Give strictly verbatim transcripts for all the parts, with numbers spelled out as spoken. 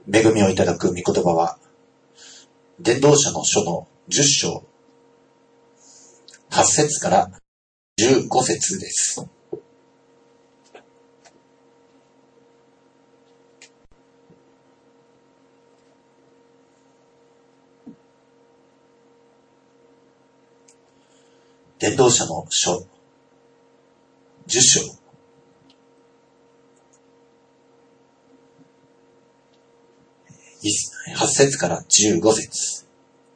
恵みをいただく御言葉は、伝道者の書のじゅっ章、はち節からじゅうご節です。伝道者の書じゅっ章、はち節からじゅうご節。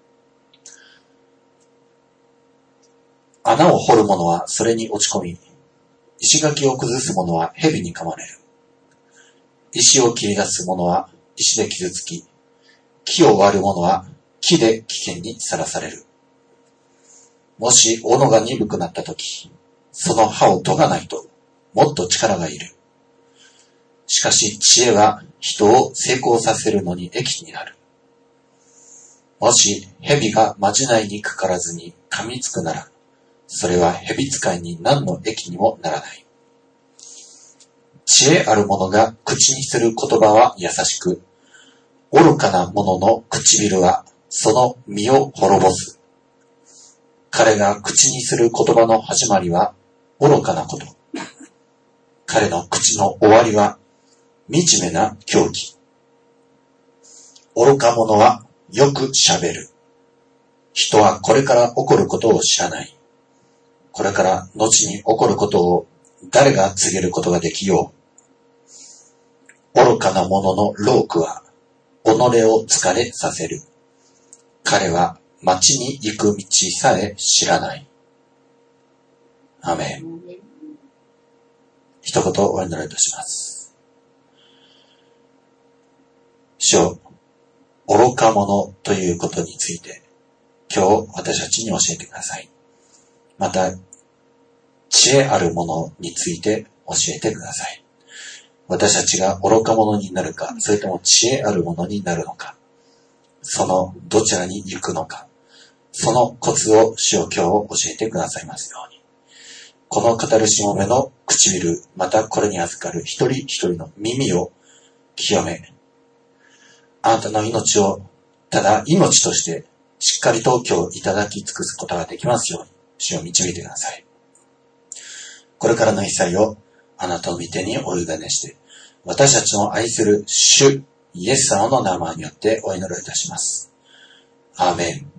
穴を掘る者はそれに落ち込み、石垣を崩す者は蛇に噛まれる。石を切り出す者は石で傷つき、木を割る者は木で危険にさらされる。もし斧が鈍くなったとき、その刃を研がないともっと力がいる。しかし知恵は人を成功させるのに益になる。もし蛇がまじないにかからずに噛みつくなら、それは蛇使いに何の益にもならない。知恵ある者が口にする言葉は優しく、愚かな者の唇はその身を滅ぼす。彼が口にする言葉の始まりは愚かなこと。彼の口の終わりは惨めな狂気。愚か者はよく喋る。人はこれから起こることを知らない。これから後に起こることを誰が告げることができよう。愚かな者の労苦は己を疲れさせる。彼は町に行く道さえ知らない。アーメン。一言お祈りいたします。主よ、愚か者ということについて今日私たちに教えてください。また知恵あるものについて教えてください。私たちが愚か者になるか、それとも知恵あるものになるのか、そのどちらに行くのか、そのコツを主よ今日教えてくださいますように。この語るしもめの唇、またこれに預かる一人一人の耳を清め、あなたの命をただ命としてしっかりと今日いただき尽くすことができますように、主を導いてください。これからの一切をあなたの御手にお委ねして、私たちの愛する主イエス様の名前によってお祈りいたします。アーメン。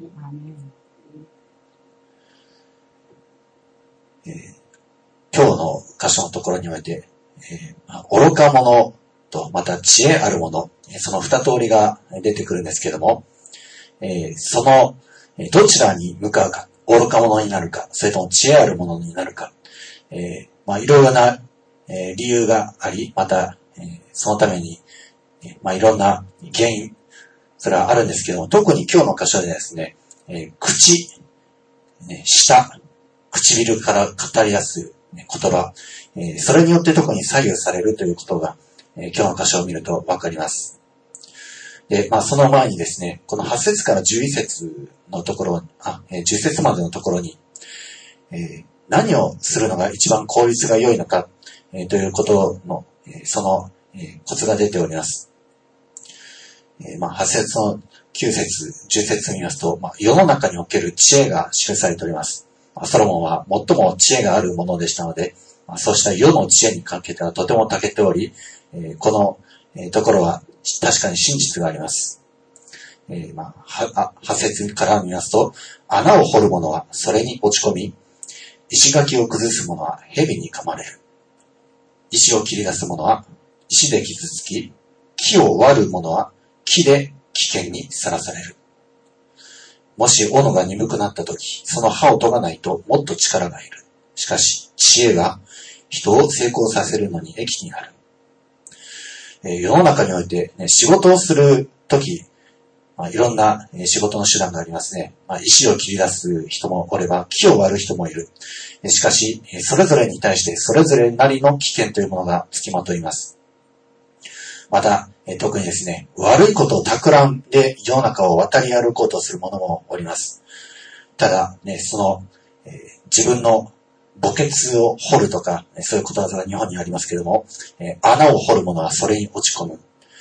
えー、今日の箇所のところにおいて、えー、愚か者とまた知恵ある者、その二通りが出てくるんですけども、えー、そのどちらに向かうか、愚か者になるか、それとも知恵ある者になるか、えー、まあいろいろな、えー、理由があり、また、えー、そのために、えー、まあいろんな原因、それはあるんですけども、特に今日の箇所でですね、えー、口、ね、舌、唇から語り出す、ね、言葉、えー、それによって特に左右されるということが、えー、今日の箇所を見るとわかります。で、まあその前にですね、このはち節からじゅういち節のところ、あ、えー、じゅっ節までのところに、えー、何をするのが一番効率が良いのか、えー、ということの、えー、その、えー、コツが出ております。えー、まあはち節のきゅう節、じゅっ節を見ますと、まあ、世の中における知恵が記されております。まあ、ソロモンは最も知恵があるものでしたので、まあ、そうした世の知恵にかけてはとても長けており、えー、この、えー、ところは確かに真実があります。えー、まあ、は、はち節から見ますと、穴を掘る者はそれに落ち込み、石垣を崩す者は蛇に噛まれる。石を切り出す者は石で傷つき、木を割る者は木で危険にさらされる。もし斧が鈍くなったとき、その刃を研がないともっと力がいる。しかし、知恵が人を成功させるのに益になる。えー、世の中において、ね、仕事をするとき、まあ、いろんな仕事の手段がありますね。まあ、石を切り出す人もおれば、木を割る人もいる。しかし、それぞれに対してそれぞれなりの危険というものがつきまといます。また、特にですね、悪いことを企んで世の中を渡り歩こうとする者もおります。ただ、ね、その、えー、自分の墓穴を掘るとか、そういうことわざが日本にありますけれども、えー、穴を掘る者はそれに落ち込む。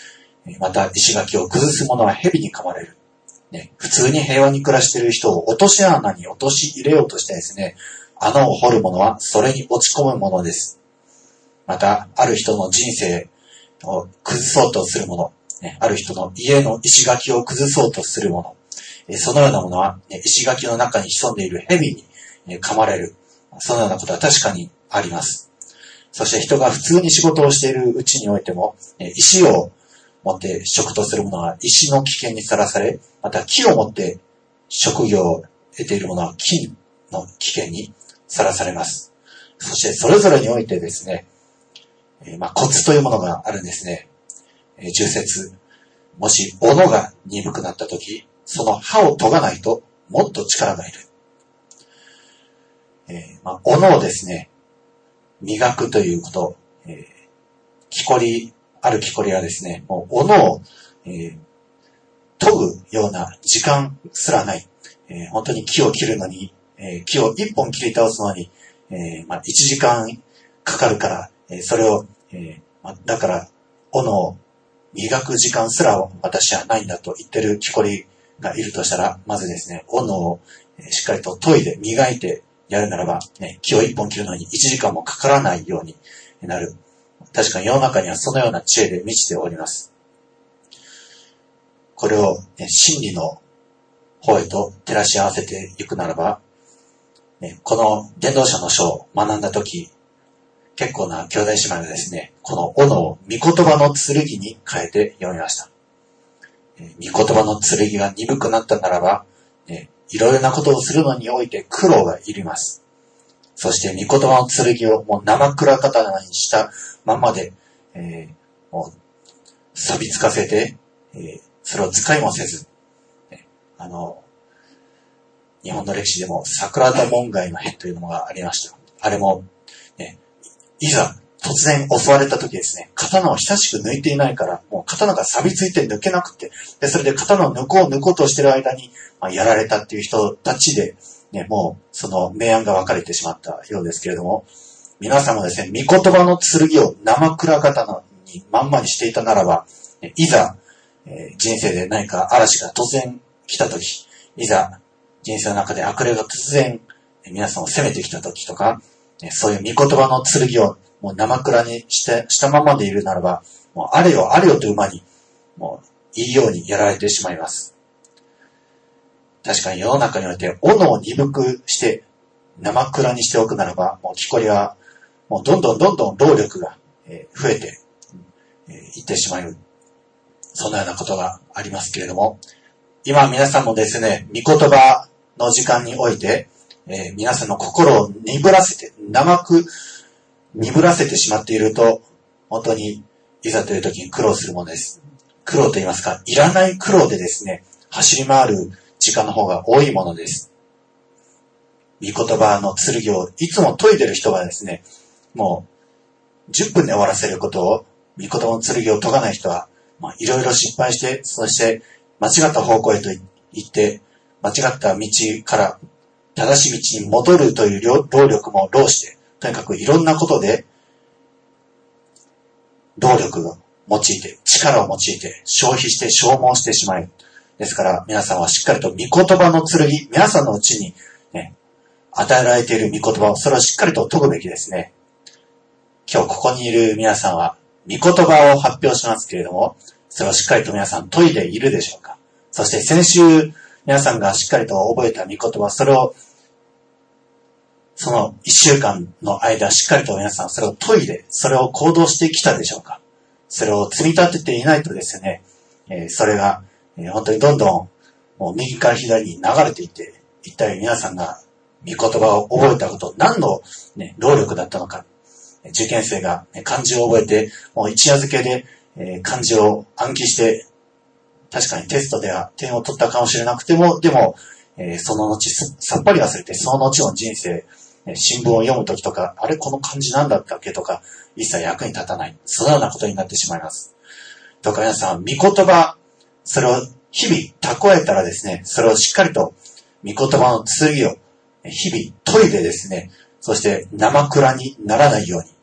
また石垣を崩す者は蛇に噛まれる。ね、普通に平和に暮らしている人を落とし穴に落とし入れようとしてですね、穴を掘る者はそれに落ち込むものです。また、ある人の人生を崩そうとする者、ね、ある人の家の石垣を崩そうとする者、そのようなものは、ね、石垣の中に潜んでいる蛇に、ね、噛まれる。そのようなことは確かにあります。そして人が普通に仕事をしているうちにおいても、ね、石を持って職とする者は石の危険にさらされ、また木を持って職業を得ている者は木の危険にさらされます。そしてそれぞれにおいてですね、えー、まあコツというものがあるんですね。えー、じゅう節、もし斧が鈍くなったとき、その刃を研がないともっと力がいる。えー、まあ斧をですね、磨くということ、えー、木こり、ある木こりはですね、もう斧を、えー、研ぐような時間すらない。えー、本当に木を切るのに、えー、木を一本切り倒すのに、えーまあ、いちじかんかかるから、えー、それを、えーまあ、だから斧を磨く時間すら私はないんだと言ってる木こりがいるとしたら、まずですね、斧をしっかりと研いで磨いてやるならば、ね、木を一本切るのにいちじかんもかからないようになる。確かに世の中にはそのような知恵で満ちております。これを、ね、真理の方へと照らし合わせていくならば、ね、この伝道者の書を学んだとき、結構な兄弟姉妹がですね、この斧を御言葉の剣に変えて読みました。御言葉の剣が鈍くなったならば、ね、いろいろなことをするのにおいて苦労がいります。そして御言葉の剣をもう生倉刀にしたままで、えー、もう錆びつかせて、えー、それを使いもせず、ね、あの、日本の歴史でも桜田門外の変というのがありました。あれも、ね、いざ突然襲われた時ですね、刀を久しく抜いていないから、もう刀が錆びついて抜けなくて、で、それで刀を抜こう抜こうとしている間に、まあ、やられたっていう人たちで、ね、もうその明暗が分かれてしまったようですけれども、皆さんもですね、御言葉の剣を生倉刀にまんまにしていたならば、いざ、えー、人生で何か嵐が突然来た時、いざ人生の中で悪霊が突然皆さんを責めてきた時とか、そういう御言葉の剣をもう生倉にしてしたままでいるならば、もうあれよあれよと馬にもういいようにやられてしまいます。確かに世の中において斧を鈍くして生倉にしておくならば、もう木こりはもうどんどんどんどん労力が増えていってしまう。そのようなことがありますけれども、今皆さんもですね、御言葉の時間において、えー、皆さんの心を鈍らせて、生く鈍らせてしまっていると、本当にいざという時に苦労するものです。苦労と言いますか、いらない苦労でですね、走り回る時間の方が多いものです。御言葉の剣をいつも研いでる人がですね、もうじゅっぷんで終わらせることを、御言葉の剣を研がない人は、まあ、いろいろ失敗して、そして間違った方向へと行って、間違った道から正しい道に戻るという労力も労して、とにかくいろんなことで、労力を用いて、力を用いて、消費して消耗してしまう。ですから皆さんはしっかりと御言葉の剣、皆さんのうちに、ね、与えられている御言葉を、それをしっかりと研ぐべきですね。今日ここにいる皆さんは、御言葉を発表しますけれども、それをしっかりと皆さん研いでいるでしょうか。そして先週皆さんがしっかりと覚えた御言葉、それをその一週間の間しっかりと皆さんそれを研いで、それを行動してきたでしょうか。それを積み立てていないとですね、えー、それが、えー、本当にどんどんもう右から左に流れていって、一体皆さんが御言葉を覚えたこと、何の、ね、労力だったのか。受験生が、ね、漢字を覚えて、もう一夜漬けで、えー、漢字を暗記して、確かにテストでは点を取ったかもしれなくても、でも、えー、その後さっぱり忘れて、その後の人生、新聞を読むときとか、あれこの漢字なんだったっけとか、一切役に立たない。そのようなことになってしまいます。どうか皆さん、御言葉、それを日々蓄えたらですね、それをしっかりと、御言葉の剣を日々研いでですね、そして生倉にならないように、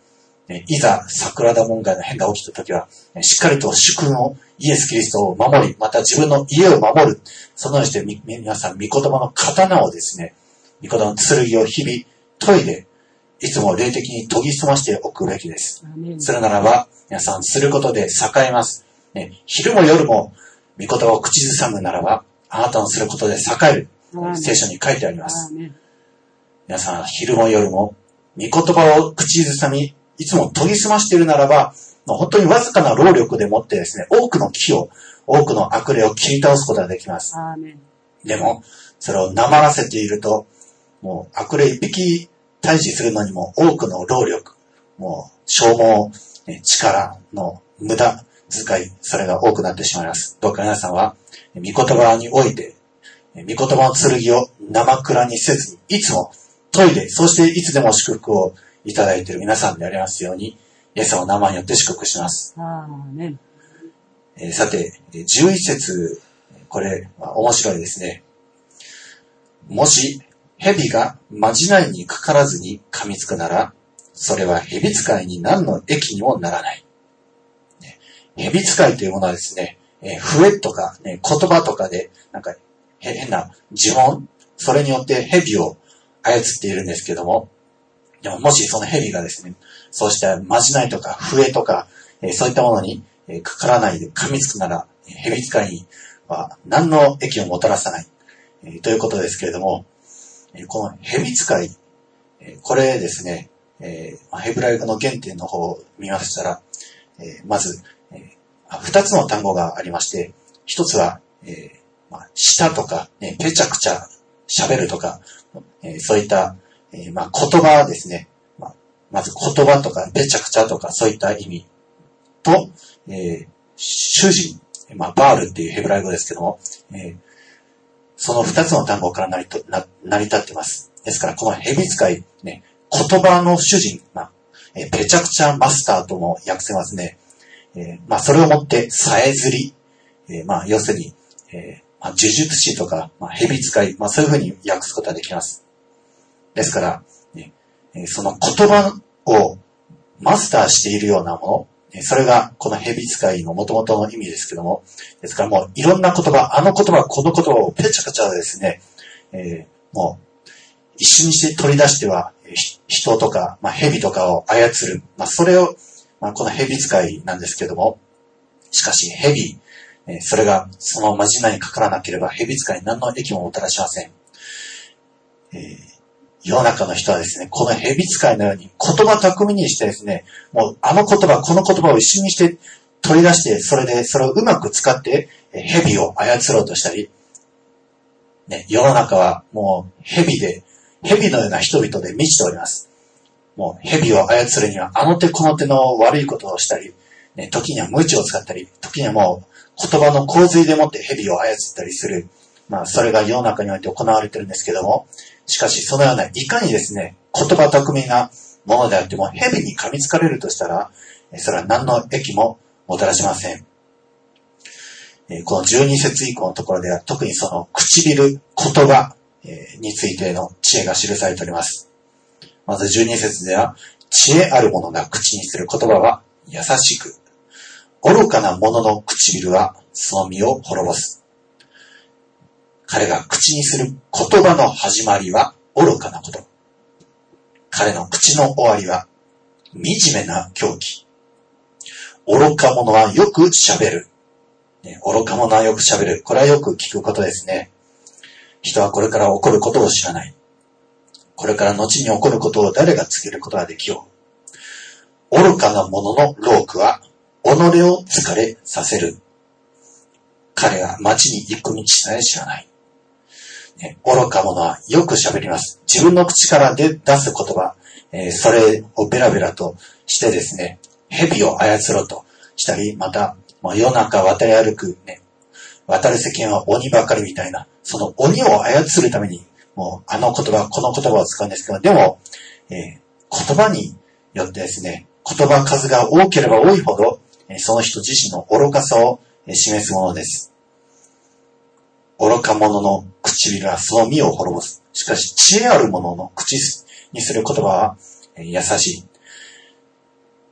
いざ桜田門外の変が起きたときは、しっかりと主君を、イエス・キリストを守り、また自分の家を守る。そのようにしてみ皆さん、御言葉の刀をですね、御言葉の剣を日々研いで、いつも霊的に研ぎ澄ましておくべきです。それならば、皆さん、することで栄えます。ね、昼も夜も御言葉を口ずさむならば、あなたのすることで栄える。聖書に書いてあります。皆さん、昼も夜も御言葉を口ずさみ、いつも研ぎ澄ましているならば、本当にわずかな労力でもってですね、多くの木を、多くの悪霊を切り倒すことができます。でも、それをなまらせていると、もう悪霊一匹退治するのにも多くの労力、もう消耗、力の無駄遣い、それが多くなってしまいます。どうか皆さんは、御言葉において、御言葉の剣を生蔵にせずに、いつも研いで、そしていつでも祝福をいただいている皆さんでありますように、イエス様の名前によって祝福します。えー、さて、じゅういち節、これ、面白いですね。もし、蛇がまじないにかからずに噛みつくなら、それは蛇使いに何の益にもならない。蛇使いというものはですね、えー、笛とか、ね、言葉とかで、なんか変な呪文、それによって蛇を操っているんですけども、でももしその蛇がですね、そうしたまじないとか笛とか、えー、そういったものに、えー、かからないで噛みつくなら、蛇使いには何の益をもたらさない、えー、ということですけれども、えー、この蛇使い、えー、これですね、えー、ヘブライ語の原点の方を見ましたら、えー、まず、えー、二つの単語がありまして、一つは、えーまあ、舌とか、ね、ぺちゃくちゃ喋るとか、えー、そういった、えーまあ、言葉ですね。まあ、まず言葉とか、ぺちゃくちゃとか、そういった意味と、えー、主人、まあ、バールっていうヘブライ語ですけども、えー、その二つの単語から成りとな成り立っています。ですから、この蛇使い、ね、言葉の主人、まあ、えー、ぺちゃくちゃマスターとも訳せますね。えー、まあ、それをもって、さえずり、えー、まあ、要するに、えーまあ、呪術師とか、まあ、蛇使い、まあ、そういうふうに訳すことができます。ですから、ね、その言葉をマスターしているようなもの、それがこの蛇使いの元々の意味ですけども、ですからもういろんな言葉、あの言葉、この言葉をペチャペチャですね、えー、もう一瞬にして取り出しては、人とか、まあ、蛇とかを操る。まあ、それを、まあ、この蛇使いなんですけども、しかし蛇、それがそのまじないにかからなければ蛇使いに何の益ももたらしません。えー世の中の人はですね、この蛇使いのように言葉巧みにしてですね、もうあの言葉、この言葉を一瞬にして取り出して、それでそれをうまく使って蛇を操ろうとしたり、ね、世の中はもう蛇で、蛇のような人々で満ちております。もう蛇を操るにはあの手この手の悪いことをしたり、ね、時には無知を使ったり、時にはもう言葉の洪水でもって蛇を操ったりする。まあそれが世の中において行われているんですけども、しかしそのようないかにですね、言葉巧みなものであっても蛇に噛みつかれるとしたら、それは何の益ももたらしません。このじゅうに節以降のところでは特にその唇、言葉についての知恵が記されております。まずじゅうに節では、知恵ある者が口にする言葉は優しく、愚かな者の唇はその身を滅ぼす。彼が口にする言葉の始まりは愚かなこと。彼の口の終わりは惨めな狂気。愚か者はよく喋る。ね、愚か者はよく喋る。これはよく聞くことですね。人はこれから起こることを知らない。これから後に起こることを誰が告げることができよう。愚かな者の労苦は己を疲れさせる。彼は町に行く道さえ知らない。ね、愚か者はよく喋ります。自分の口からで出す言葉、えー、それをベラベラとしてですね、蛇を操ろうとしたり、また、まあ、世の中渡り歩くね、渡る世間は鬼ばかりみたいな、その鬼を操るために、もうあの言葉、この言葉を使うんですけど、でも、えー、言葉によってですね、言葉数が多ければ多いほど、えー、その人自身の愚かさを、えー、示すものです。愚か者の唇はその身を滅ぼす。しかし、知恵ある者の口にする言葉は優しい。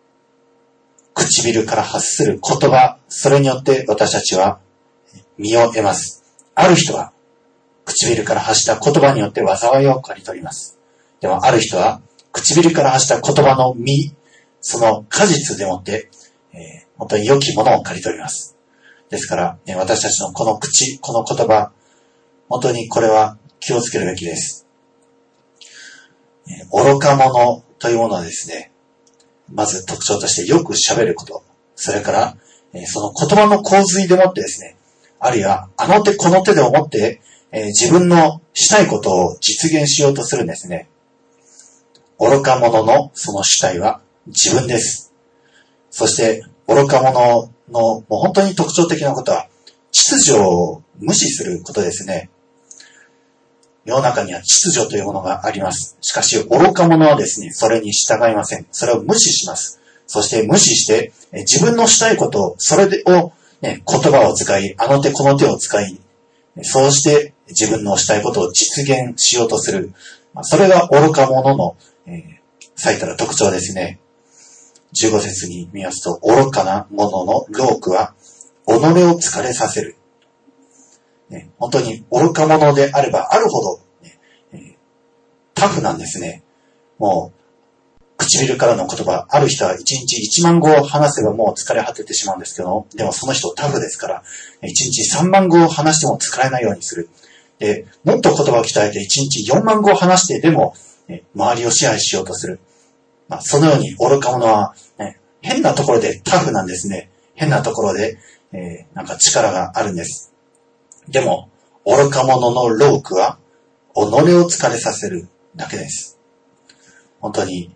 唇から発する言葉、それによって私たちは身を得ます。ある人は唇から発した言葉によって災いを刈り取ります。でもある人は唇から発した言葉の実、その果実でもって、えー、本当に良きものを刈り取ります。ですから、ね、私たちのこの口、この言葉、本当にこれは気をつけるべきです。えー、愚か者というものはですね、まず特徴としてよく喋ること。それから、えー、その言葉の洪水でもってですね、あるいはあの手この手で思って、えー、自分のしたいことを実現しようとするんですね。愚か者のその主体は自分です。そして愚か者のもう本当に特徴的なことは秩序を無視することですね。世の中には秩序というものがあります。しかし愚か者はですね、それに従いません。それを無視します。そして無視して自分のしたいことを、それを、ね、言葉を使い、あの手この手を使い、そうして自分のしたいことを実現しようとする。それが愚か者の、えー、最たる特徴ですね。じゅうご節に見ますと、愚かな者の労苦は己を疲れさせる。ね、本当に愚か者であればあるほど、ねえー、タフなんですね。もう唇からの言葉、ある人はいちにちいちまんごを話せばもう疲れ果ててしまうんですけど、でもその人タフですから、いちにちさんまんごを話しても疲れないようにする。で、もっと言葉を鍛えていちにちよんまんごを話してでも、ね、周りを支配しようとする。まあ、そのように愚か者は、ね、変なところでタフなんですね。変なところで、えー、なんか力があるんです。でも、愚か者の労苦は己を疲れさせるだけです。本当に、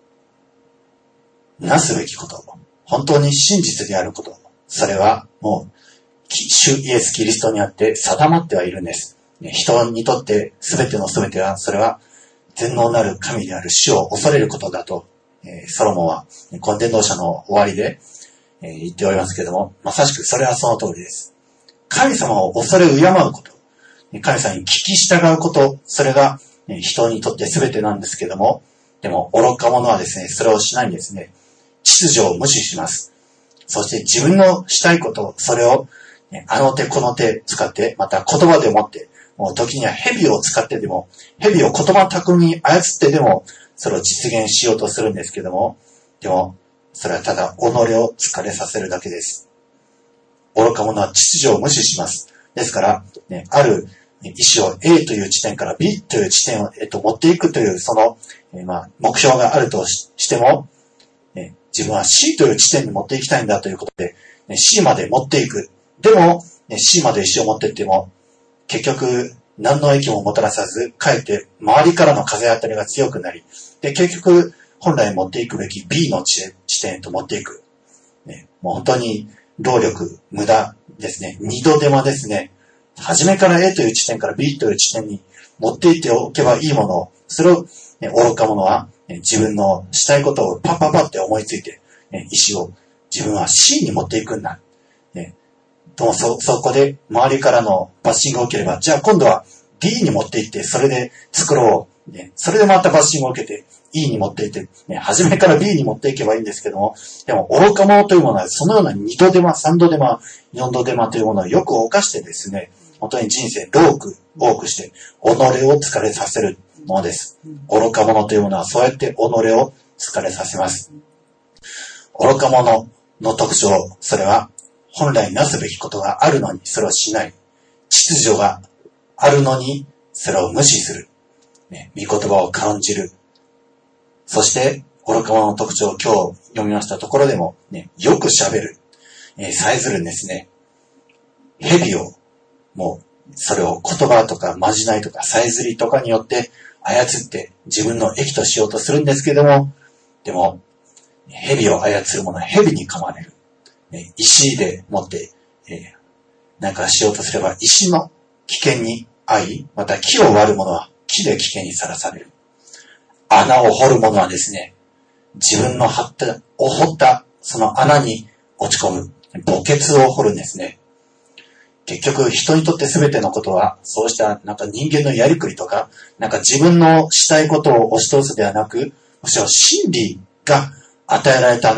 なすべきこと、本当に真実であること、それはもう、主イエス・キリストにあって定まってはいるんです。人にとって全ての全ては、それは全能なる神である主を恐れることだと、えー、ソロモンは根伝道者の終わりで、えー、言っておりますけれども、まさしくそれはその通りです。神様を恐れ敬うこと、神様に聞き従うこと、それが人にとって全てなんですけれども、でも愚か者はですね、それをしないんですね。秩序を無視します。そして自分のしたいこと、それをあの手この手使って、また言葉でもって、もう時には蛇を使ってでも、蛇を言葉巧みに操ってでも、それを実現しようとするんですけども、でも、それはただ己を疲れさせるだけです。愚か者は秩序を無視します。ですから、ね、ある意思を A という地点から B という地点を、えっと、持っていくという、その、えまあ、目標があると し, しても、ね、自分は C という地点に持っていきたいんだということで、ね、C まで持っていく。でも、ね、C まで石を持っていっても、結局、何の益ももたらさず、かえって周りからの風当たりが強くなり、で、結局、本来持っていくべき B の地点へと持っていく。ね、もう本当に、労力、無駄ですね。二度手間ですね。初めから A という地点から B という地点に持っていっておけばいいものを、それを、ね、愚か者は、ね、自分のしたいことをパッパッパって思いついて、ね、意思を自分は C に持っていくんだ。ね、ともそ、そこで周りからのバッシングが起きれば、じゃあ今度は D に持っていって、それで作ろう。ね、それでまたバッシングを受けて E に持っていって、ね、初めから B に持っていけばいいんですけども、でも愚か者というものはそのような二度手間、三度手間、四度手間というものをよく犯してですね、本当に人生労苦多くして、己を疲れさせるものです。愚か者というものはそうやって己を疲れさせます。愚か者の特徴、それは本来なすべきことがあるのにそれをしない。秩序があるのにそれを無視する。ね、御言葉を感じる。そして、愚か者の特徴を今日読みましたところでも、ね、よく喋る。えー、さえずるんですね。蛇を、もう、それを言葉とかまじないとかさえずりとかによって操って自分の益としようとするんですけども、でも、蛇を操る者は蛇に噛まれる。ね、石でもって、えー、なんかしようとすれば石の危険に遭い、また木を割る者は木で危険にさらされる。穴を掘る者はですね、自分の掘った、掘ったその穴に落ち込む。墓穴を掘るんですね。結局人にとって全てのことは、そうしたなんか人間のやりくりとか、なんか自分のしたいことを押し通すではなく、むしろ真理が与えられたな、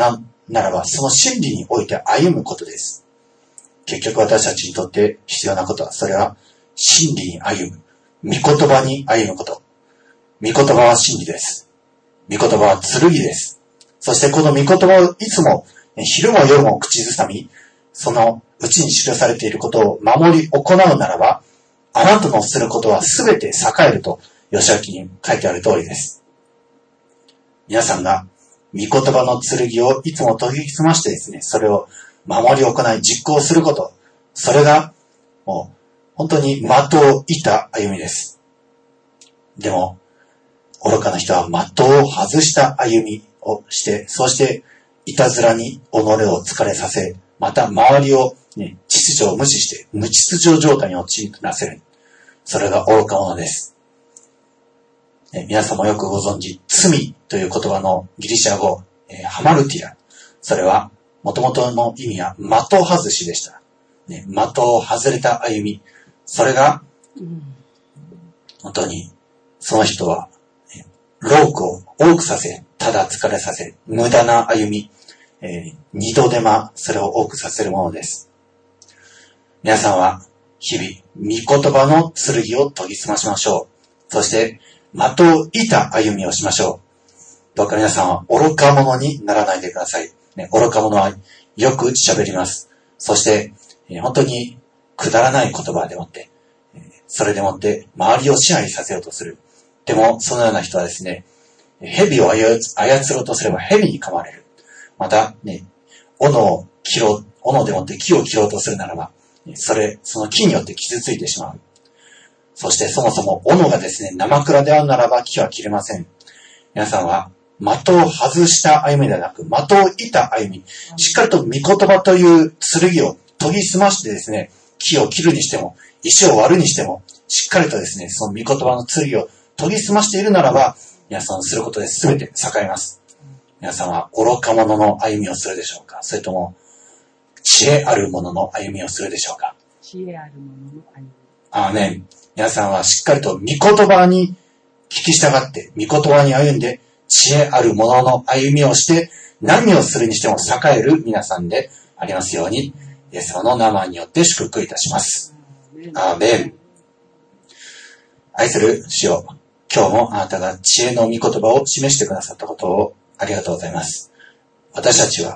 ならば、その真理において歩むことです。結局私たちにとって必要なことは、それは真理に歩む。御言葉に歩むこと。御言葉は真理です。御言葉は剣です。そしてこの御言葉をいつも昼も夜も口ずさみ、そのうちに記されていることを守り行うならば、あなたのすることはすべて栄えると、義明に書いてある通りです。皆さんが御言葉の剣をいつも研ぎ澄ましてですね、それを守り行い実行すること、それがもう本当に的を射た歩みです。でも、愚かな人は的を外した歩みをして、そしていたずらに己を疲れさせ、また周りを、ね、秩序を無視して無秩序状態に陥らせる。それが愚か者です。ね、皆さんもよくご存知、罪という言葉のギリシャ語、えー、ハマルティラ。それは元々の意味は的外しでした。ね、的を外れた歩み。それが、本当にその人は、ね、労苦を多くさせ、ただ疲れさせ、無駄な歩み、えー、二度手間、それを多くさせるものです。皆さんは日々、御言葉の剣を研ぎ澄ましましょう。そして、的を射た歩みをしましょう。どうか皆さんは愚か者にならないでください。ね、愚か者はよく喋ります。そして、えー、本当にくだらない言葉でもって、えー、それでもって周りを支配させようとする。でも、そのような人はですね、蛇を操ろうとすれば蛇に噛まれる。また、ね、斧を切ろう、斧でもって木を切ろうとするならば、それ、その木によって傷ついてしまう。そしてそもそも斧がですね、生倉であるならば木は切れません。皆さんは的を外した歩みではなく、的を射た歩み、しっかりと御言葉という剣を研ぎ澄ましてですね、木を切るにしても、石を割るにしても、しっかりとですね、その御言葉の剣を研ぎ澄ましているならば、皆さんのすることで全て栄えます。皆さんは愚か者の歩みをするでしょうか、それとも知恵ある者の歩みをするでしょうか。 知恵ある者の歩み。 アーメン。皆さんはしっかりと御言葉に聞き従って、御言葉に歩んで、知恵ある者の歩みをして、何をするにしても栄える皆さんでありますように、イエス様の名前によって祝福いたします。アーメン。愛する主よ、今日もあなたが知恵の御言葉を示してくださったことをありがとうございます。私たちは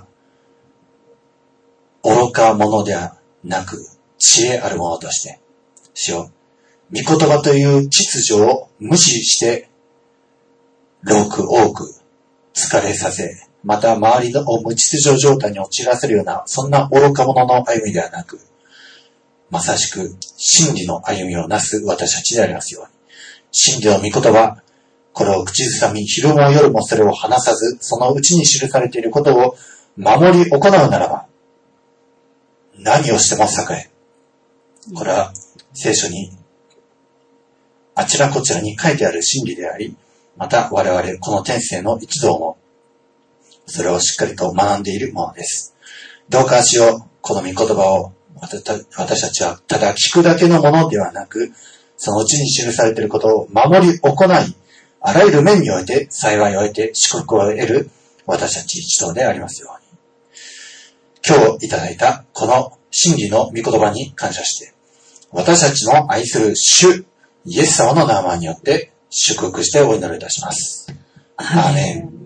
愚か者ではなく知恵ある者として、主よ、御言葉という秩序を無視して、労苦多く疲れさせ、また周りの無秩序状態に陥らせるような、そんな愚か者の歩みではなく、まさしく真理の歩みをなす私たちでありますように。真理の御言葉、これを口ずさみ、昼も夜もそれを話さず、そのうちに記されていることを守り行うならば、何をしても栄え。これは聖書にあちらこちらに書いてある真理であり、また我々この天性の一同もそれをしっかりと学んでいるものです。どうかしよう、この御言葉を私たちはただ聞くだけのものではなく、そのうちに記されていることを守り行い、あらゆる面において幸いを得て祝福を得る私たち一同でありますように。今日いただいたこの真理の御言葉に感謝して、私たちの愛する主イエス様の名前によって祝福してお祈りいたします。アーメン。